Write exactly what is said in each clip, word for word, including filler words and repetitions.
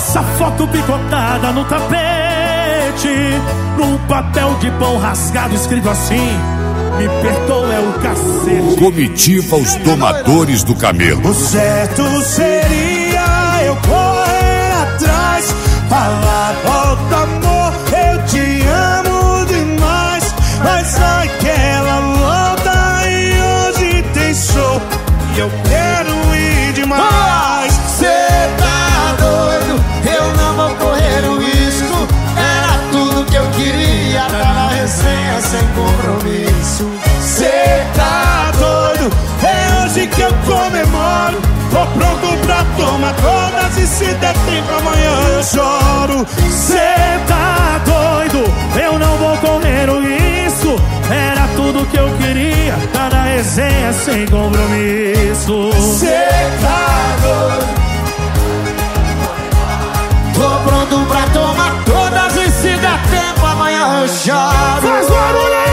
Nossa foto picotada no tapete, num papel de pão rasgado escrito assim: me perdoa, é o cacete. Comitiva Os Domadores do Camelo. O certo seria eu correr atrás, falar: volta amor, eu te amo demais. Mas aquela volta e hoje tem show e eu quero ir demais. Cê tá doido, eu não vou correr o risco. Era tudo que eu queria, tá na resenha sem compromisso. Cê tá doido, é hoje que eu comemoro. Tô pronto pra tomar todas e se der tempo amanhã eu choro. Cê tá doido, eu não vou correr o risco. Era tudo que eu queria, tá na resenha sem compromisso. Cê tá doido, tô pronto pra tomar todas e se der tempo amanhã eu choro. Faz barulho!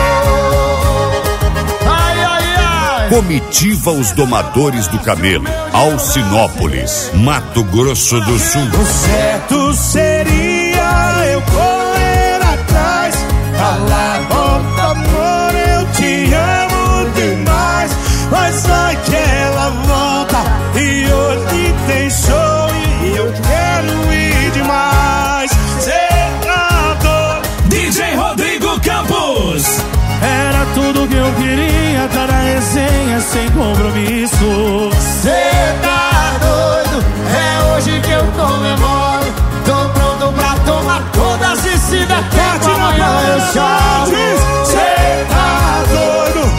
Ai, ai, ai. Comitiva Os Domadores do Camelo. Alcinópolis, Mato Grosso do Sul. O certo seria eu correr atrás, falar: volta amor, eu te amo demais. Mas aquela volta e hoje tem show e eu quero ir demais. Cê tá doido, D J Rodrigo Campos. era tudo que eu queria, tá na resenha sem compromisso. Cê tá doido, é hoje que eu comemoro. Tô pronto pra tomar todas e se der tempo amanhã eu choro. Cê tá doido,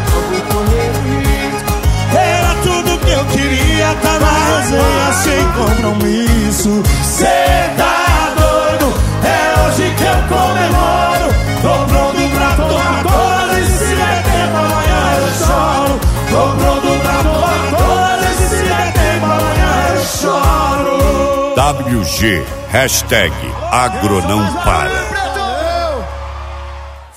era tudo que eu queria, tá na resenha sem compromisso. Cê tá doido, é hoje que eu comemoro. Tô pronto pra tomar todas e se der tempo amanhã eu choro. Tô pronto pra tomar todas e se der tempo amanhã eu choro. W G, hashtag Agro não para.